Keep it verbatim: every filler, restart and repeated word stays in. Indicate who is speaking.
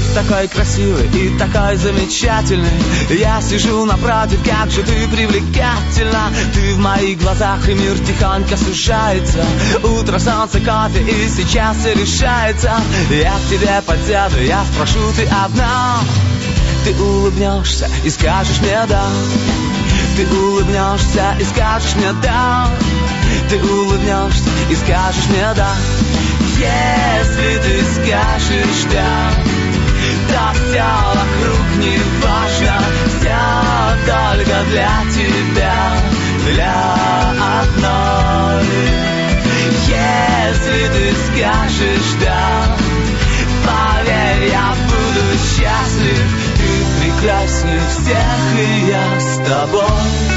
Speaker 1: такой красивый и такой замечательный. Я сижу напротив, как же ты привлекательна. Ты в моих глазах, и мир тихонько сужается. Утро, солнце, кофе, и сейчас все решается. Я к тебе подсяду, я спрошу, ты одна. Ты улыбнешься и скажешь мне да. Ты улыбнешься и скажешь мне да. Ты улыбнешься и скажешь мне да. Если ты скажешь да, то все вокруг не важно. Все только для тебя, для одной. Если ты скажешь да, поверь, я буду счастлив. Ты прекрасней всех, и я с тобой.